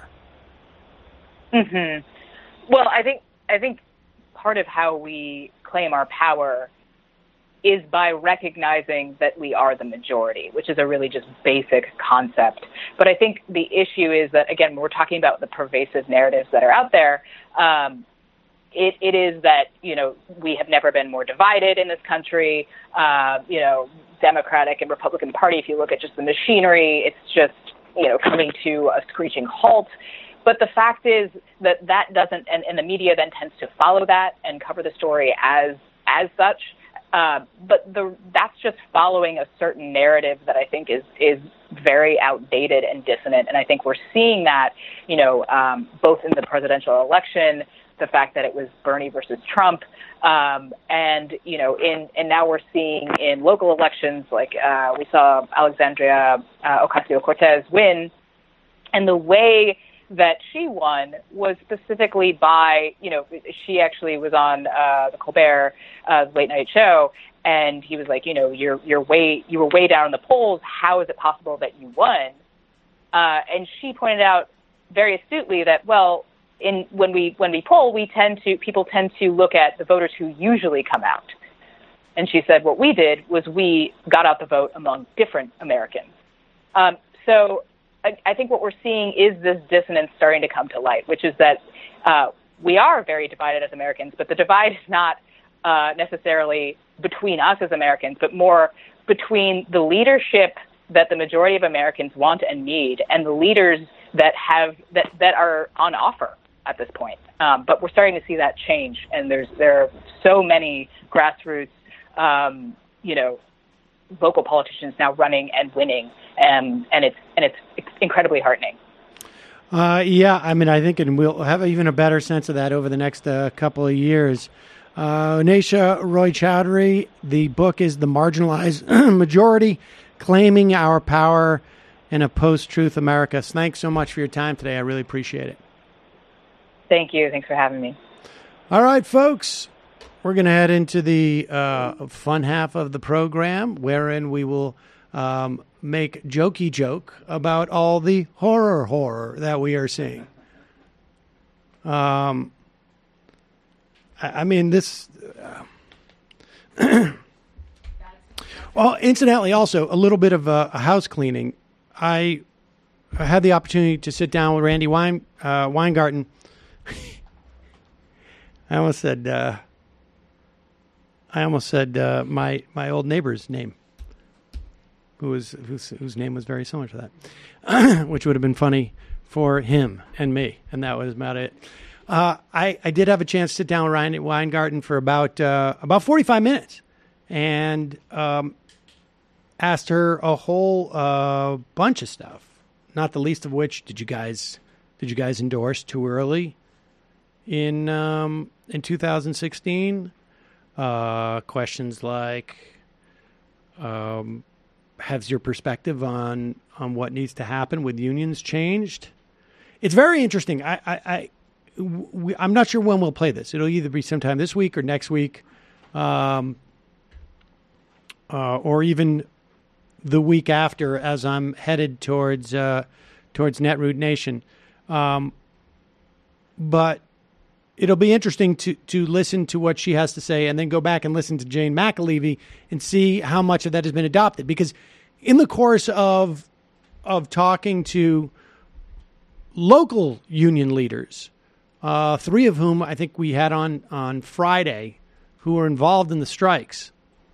Mm-hmm. Well, I think I think part of how we claim our power is by recognizing that we are the majority, which is a really just basic concept. But I think the issue is that, again, when we're talking about the pervasive narratives that are out there, um, it, it is that, you know, we have never been more divided in this country. Uh, you know, Democratic and Republican Party, if you look at just the machinery, it's just, you know, coming to a screeching halt. But the fact is that that doesn't, and, and the media then tends to follow that and cover the story as as such. Uh, but the that's just following a certain narrative that I think is is very outdated and dissonant. And I think we're seeing that, you know, um, both in the presidential election, the fact that it was Bernie versus Trump, um, and, you know, in and now we're seeing in local elections, like uh, we saw Alexandria uh, Ocasio-Cortez win, and the way that she won was specifically by, you know, she actually was on uh, the Colbert uh, late night show, and he was like, you know, you're you're way you were way down in the polls. How is it possible that you won? Uh, and she pointed out very astutely that, well, in when we when we poll, we tend to people tend to look at the voters who usually come out. And she said, what we did was we got out the vote among different Americans. Um, so I, I think what we're seeing is this dissonance starting to come to light, which is that uh, we are very divided as Americans, but the divide is not uh, necessarily between us as Americans, but more between the leadership that the majority of Americans want and need and the leaders that have that, that are on offer at this point. Um, but we're starting to see that change, and there's there are so many grassroots, um, you know, local politicians now running and winning, and and it's and it's incredibly heartening. Uh, yeah, I mean, I think, and we'll have even a better sense of that over the next uh, couple of years. Uh, Naysha Roy Chowdhury, the book is The Marginalized Majority, Claiming Our Power in a Post-Truth America. Thanks so much for your time today. I really appreciate it. Thank you. Thanks for having me. All right, folks, we're going to head into the uh, fun half of the program, wherein we will um, make jokey joke about all the horror horror that we are seeing. Um, I, I mean, this... Uh, well, incidentally, also, a little bit of a, a house cleaning. I, I had the opportunity to sit down with Randy Wein, uh, Weingarten. I almost said, uh, I almost said uh, my my old neighbor's name, who was whose, whose name was very similar to that, which would have been funny for him and me, and that was about it. Uh, I I did have a chance to sit down with Randy Weingarten for about uh, about forty-five minutes, and um, asked her a whole uh, bunch of stuff. Not the least of which, did you guys did you guys endorse too early in um, in two thousand sixteen? Uh, questions like, um, has your perspective on on what needs to happen with unions changed? It's very interesting. I, I, I we, I'm not sure when we'll play this. It'll either be sometime this week or next week, um, uh, or even the week after, as I'm headed towards uh, towards Netroot Nation. Um, but it'll be interesting to to listen to what she has to say, and then go back and listen to Jane McAlevey and see how much of that has been adopted. Because in the course of of talking to local union leaders, uh, three of whom I think we had on on Friday, who were involved in the strikes,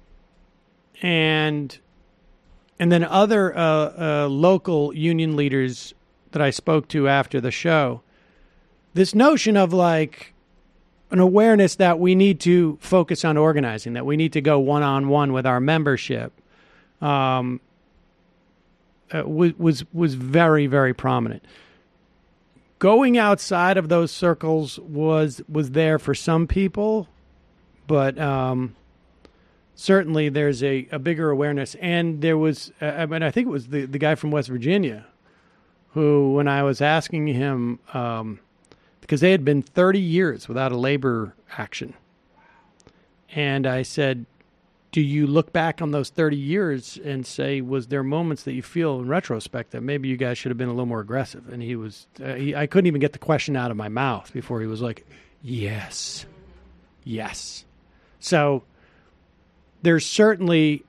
and and then other uh, uh, local union leaders that I spoke to after the show, this notion of like an awareness that we need to focus on organizing, that we need to go one-on-one with our membership, um, uh, was, was, was very, very prominent. Going outside of those circles was, was there for some people, but um, certainly there's a, a bigger awareness. And there was, uh, I mean, I think it was the, the guy from West Virginia who, when I was asking him, um, because they had been thirty years without a labor action. And I said, do you look back on those thirty years and say, was there moments that you feel in retrospect that maybe you guys should have been a little more aggressive? And he was, uh, he, I couldn't even get the question out of my mouth before he was like, yes, yes. So there's certainly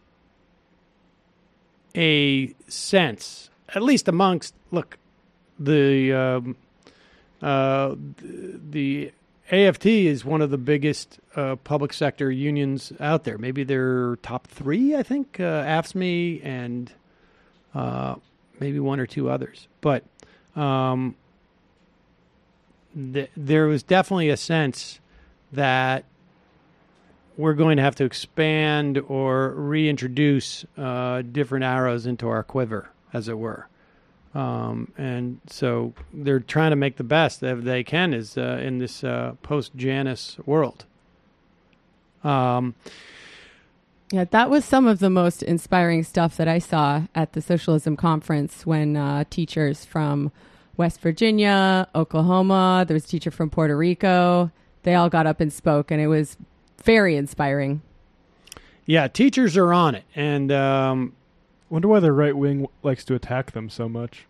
a sense, at least amongst, look, the... Um, Uh, the A F T is one of the biggest uh, public sector unions out there. Maybe they're top three, I think, uh, A F S M E and uh, maybe one or two others. But um, th- there was definitely a sense that we're going to have to expand or reintroduce uh, different arrows into our quiver, as it were. Um, and so they're trying to make the best that they can is uh, in this uh, post-Janus world. Um, yeah, that was some of the most inspiring stuff that I saw at the Socialism Conference when uh, teachers from West Virginia, Oklahoma, there was a teacher from Puerto Rico, they all got up and spoke, and it was very inspiring. Yeah, teachers are on it, and... Um, wonder why the right wing likes to attack them so much.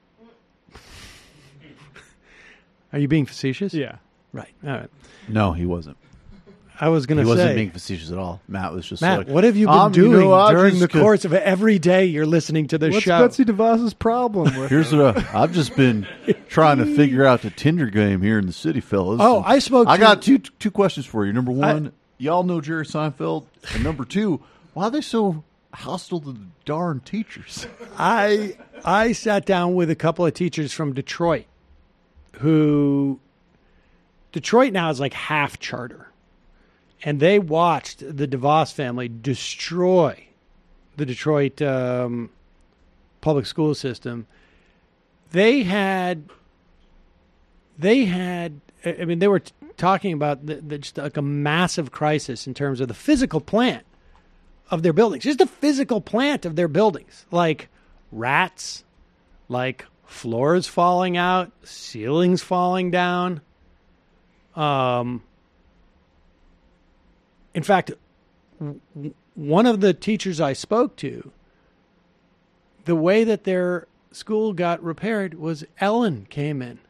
Are you being facetious? Yeah. Right. All right. No, he wasn't. I was going He to wasn't say, being facetious at all. Matt was just Matt, like, what have you been um, doing you know, I during the just could- course of every day you're listening to this What's show? Betsy DeVos's problem with Here's her? what I, I've just been trying to figure out the Tinder game here in the city, fellas. Oh, And I spoke I to- got two two questions for you. Number one, y'all know Jerry Seinfeld, and number two, why are they so hostile to the darn teachers? I I sat down with a couple of teachers from Detroit who Detroit now is like half charter. And they watched the DeVos family destroy the Detroit um, public school system. They had, they had, I mean, they were t- talking about the, the, just like a massive crisis in terms of the physical plant of their buildings, just the physical plant of their buildings, like rats, like floors falling out, ceilings falling down. Um. In fact, w- one of the teachers I spoke to, the way that their school got repaired was Ellen came in.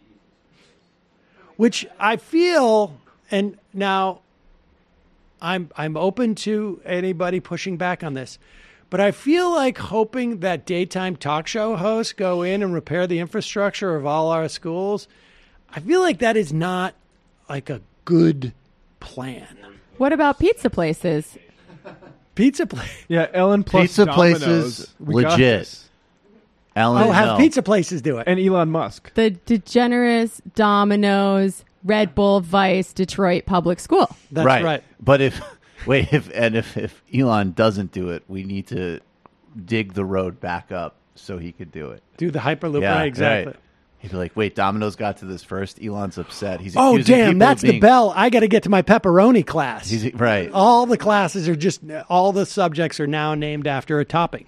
Which I feel, and now I'm I'm open to anybody pushing back on this, but I feel like hoping that daytime talk show hosts go in and repair the infrastructure of all our schools, I feel like that is not like a good plan. What about pizza places? Pizza place. Yeah, Ellen plus Pizza Domino's. places, We got legit. this. Ellen, Oh, have hell. pizza places do it. And Elon Musk. The DeGeneres, Domino's, Red Bull, Vice, Detroit Public School. That's right. right. But if wait, if and if if Elon doesn't do it, we need to dig the road back up so he could do it. Do the Hyperloop. Yeah, right, exactly. right. He'd be like, "Wait, Domino's got to this first. Elon's upset. He's Oh, accusing damn, people that's of being, the bell. I got to get to my pepperoni class. He's right. All the classes are just, all the subjects are now named after a topping.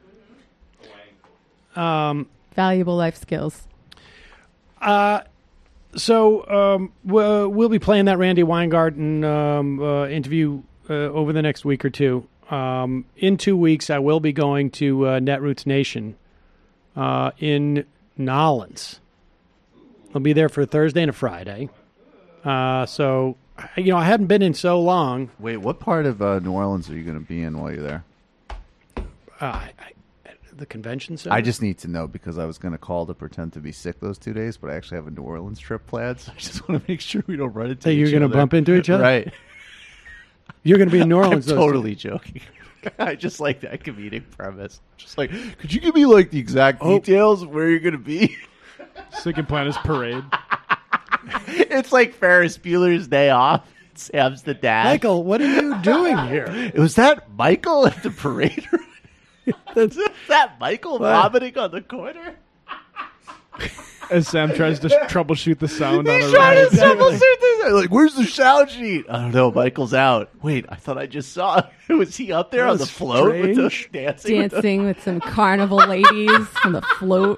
Um, Valuable life skills. Uh, so um, we'll, we'll be playing that Randy Weingarten um, uh, interview uh, over the next week or two. Um, in two weeks, I will be going to uh, Netroots Nation uh, in Nolens. I'll be there for a Thursday and a Friday. Uh, so, you know, I hadn't been in so long. Wait, what part of uh, New Orleans are you going to be in while you're there? Uh, I, I, the convention center? I just need to know because I was going to call to pretend to be sick those two days, but I actually have a New Orleans trip planned. So I just want to make sure we don't run into That each you're other. going to bump into each other? Right. You're going to be in New Orleans. I'm those totally joking. I just like that comedic premise. Just like, could you give me like the exact Oh. details of where you're going to be? So you can plan his parade. It's like Ferris Bueller's Day Off. Sam's the dad. Michael, what are you doing here? Was that Michael at the parade? Is that Michael What? vomiting on the corner? As Sam tries to troubleshoot the sound on a He's trying to record. troubleshoot this. Like, where's the sound sheet? I don't know. Michael's out. Wait, I thought I just saw. Was he up there That on the was float with the strange. dancing? with the- Dancing with some carnival ladies on the float.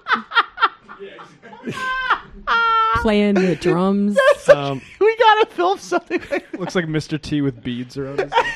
Playing the drums. Um, we gotta film something. Like Looks like Mister T with beads around his neck.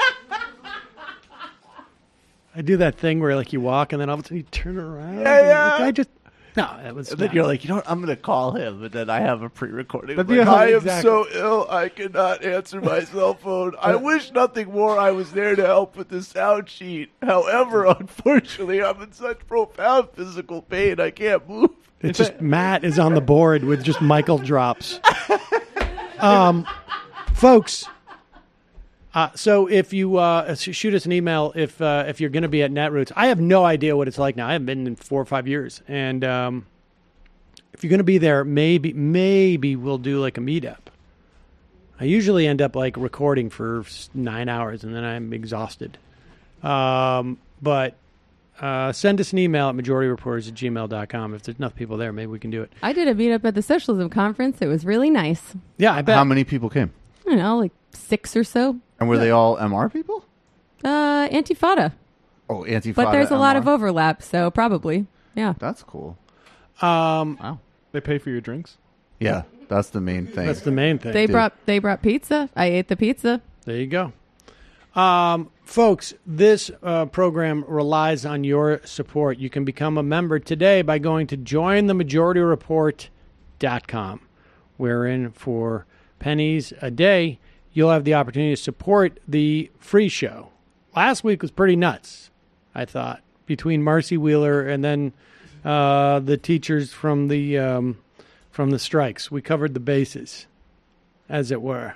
I do that thing where like you walk and then all of a sudden you turn around. Yeah, and, yeah. like, I just no, that was. And then not- you're like, you know what? I'm going to call him. And then I have a pre-recording. That'd Like, be a- I am exactly. so ill, I cannot answer my cell phone. I wish nothing more I was there to help with the sound sheet. However, unfortunately, I'm in such profound physical pain, I can't move. It's just Matt is on the board with just Michael drops. Um, folks. Uh, so if you uh, shoot us an email if uh, if you're going to be at Netroots, I have no idea what it's like now. I haven't been in four or five years, and um, if you're going to be there, maybe maybe we'll do like a meetup. I usually end up like recording for s- nine hours, and then I'm exhausted. Um, but uh, send us an email at majority reporters at gmail dot com. If there's enough people there, maybe we can do it. I did a meetup at the Socialism Conference. It was really nice. Yeah, I bet. How many people came? I don't know, like six or so. And were they all M R people? Uh, Antifada. Oh, Antifada. But there's a lot M R? of overlap, so probably. Yeah. That's cool. Um, Wow. They pay for your drinks. Yeah, that's the main thing. that's the main thing. They Dude. brought they brought pizza. I ate the pizza. There you go. Um, folks, this uh, program relies on your support. You can become a member today by going to join the majority report dot com, wherein for pennies a day, you'll have the opportunity to support the free show. Last week was pretty nuts, I thought, between Marcy Wheeler and then uh, the teachers from the um, from the strikes. We covered the bases, as it were.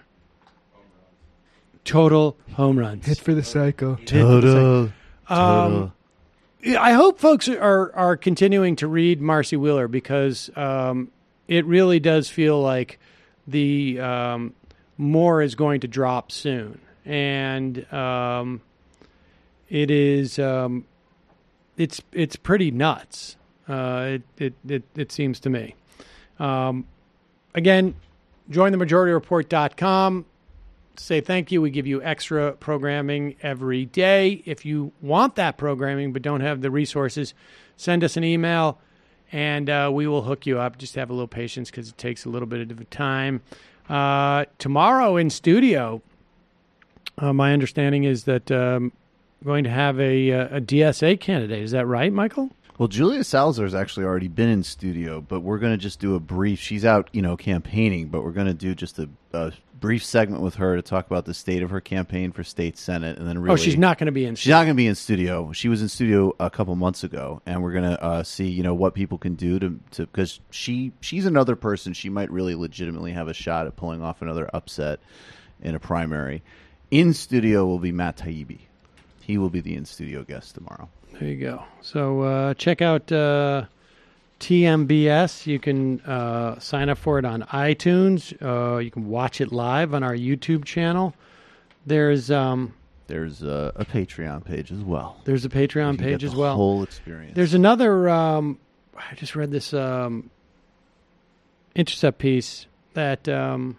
Total home runs. Hit for the cycle. Total. Um, yeah, I hope folks are are continuing to read Marcy Wheeler because um, it really does feel like the um, more is going to drop soon, and um, it is um, it's it's pretty nuts. Uh, it, it it it seems to me. Um, again, join the majority report dot com. Say thank you. We give you extra programming every day. If you want that programming but don't have the resources, send us an email and uh, we will hook you up. Just have a little patience because it takes a little bit of time. Uh, tomorrow in studio, uh, my understanding is that um, I'm going to have a, a D S A candidate. Is that right, Michael? Well, Julia Salazar has actually already been in studio, but we're going to just do a brief. She's out, you know, campaigning, but we're going to do just a, a brief segment with her to talk about the state of her campaign for state senate, and then really. Oh, she's not going to be in. She's not going to be in studio. She was in studio a couple months ago, and we're going to uh, see, you know, what people can do to to because she she's another person. She might really legitimately have a shot at pulling off another upset in a primary. In studio will be Matt Taibbi. He will be the in studio guest tomorrow. There you go. So uh, check out uh, T M B S. You can uh, sign up for it on iTunes. Uh, you can watch it live on our YouTube channel. There's um, there's a, a Patreon page as well. There's a Patreon You can page get as the well. Whole experience. There's another. Um, I just read this um, Intercept piece that um,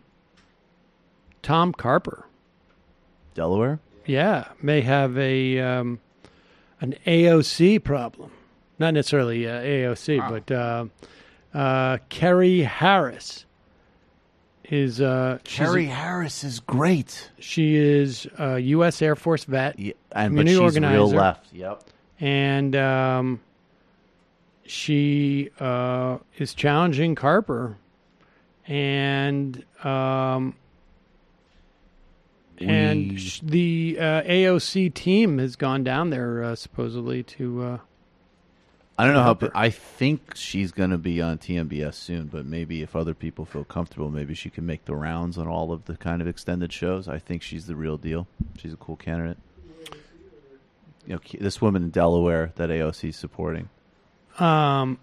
Tom Carper, Delaware, yeah, may have a. Um, An A O C problem. Not necessarily uh, A O C, wow. but uh, uh, Kerry Harris is... Uh, Kerry a, Harris is great. She is a U S Air Force vet, yeah, and, but community she's organizer. real left. Yep. And um, she uh, is challenging Carper. And... Um, And sh- the uh, A O C team has gone down there uh, supposedly to. Uh, I don't know how. I think she's going to be on T M B S soon, but maybe if other people feel comfortable, maybe she can make the rounds on all of the kind of extended shows. I think she's the real deal. She's a cool candidate. You know, this woman in Delaware that A O C is supporting. Um.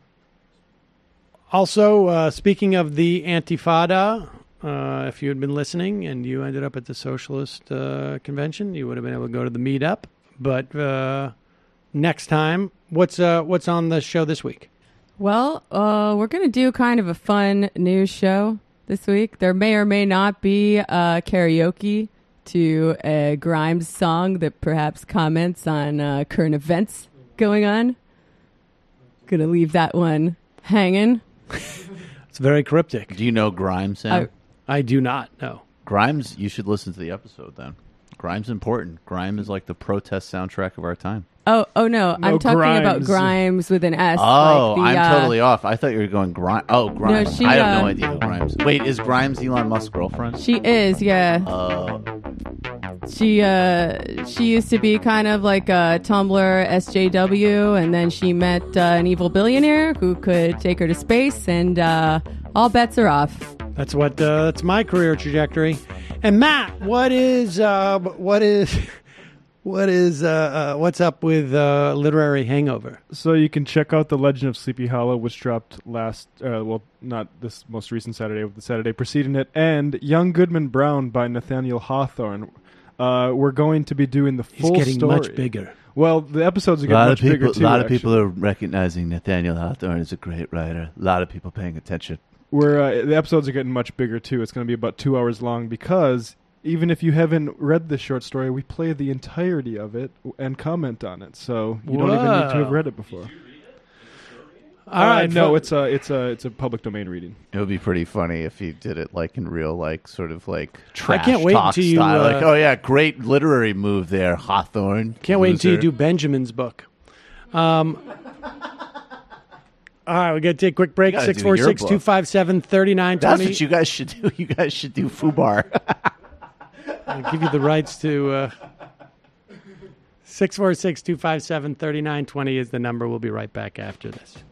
Also, uh, speaking of the Antifada. Uh, if you had been listening and you ended up at the Socialist uh, Convention, you would have been able to go to the meetup. But uh, next time, what's uh, what's on the show this week? Well, uh, we're going to do kind of a fun news show this week. There may or may not be uh, karaoke to a Grimes song that perhaps comments on uh, current events going on. Going to leave that one hanging. It's very cryptic. Do you know Grimes, Sam? I- I do not know. Grimes, you should listen to the episode then. Grimes is important. Grimes is like the protest soundtrack of our time. Oh, oh no! No, I'm talking Grimes. about Grimes with an S. Oh, like the, I'm uh, totally off. I thought you were going Grimes. Oh, Grimes. she, I have uh, no idea who Grimes. Wait, is Grimes Elon Musk's girlfriend? She is, yeah. Uh, She uh, she used to be kind of like a Tumblr S J W, and then she met uh, an evil billionaire who could take her to space, and uh, all bets are off. That's what. Uh, that's my career trajectory. And Matt, what is uh, what is what is uh, uh, what's up with uh, Literary Hangover? So you can check out The Legend of Sleepy Hollow, which dropped last, uh, well, not this most recent Saturday, but the Saturday preceding it, and Young Goodman Brown by Nathaniel Hawthorne. Uh, we're going to be doing the full He's getting story. much bigger. Well, the episodes are a getting lot much of people, bigger too. A lot of actually. people are recognizing Nathaniel Hawthorne as a great writer. A lot of people paying attention. Where uh, the episodes are getting much bigger too. It's going to be about two hours long because even if you haven't read this short story, we play the entirety of it and comment on it. So you don't even need to have read it before. All right, uh, no, fo- it's a it's a it's a public domain reading. It would be pretty funny if you did it like in real, like sort of like trash can't wait talk until you, style. uh, like, oh yeah, great literary move there, Hawthorne. Can't wait until you loser. do Benjamin's book. Um. All right, we got to take a quick break. You gotta do six four six, your two book. five seven, three nine two That's zero. what you guys should do. You guys should do Fubar. I'll give you the rights to uh, six four six, two five seven, three nine two zero is the number. We'll be right back after this.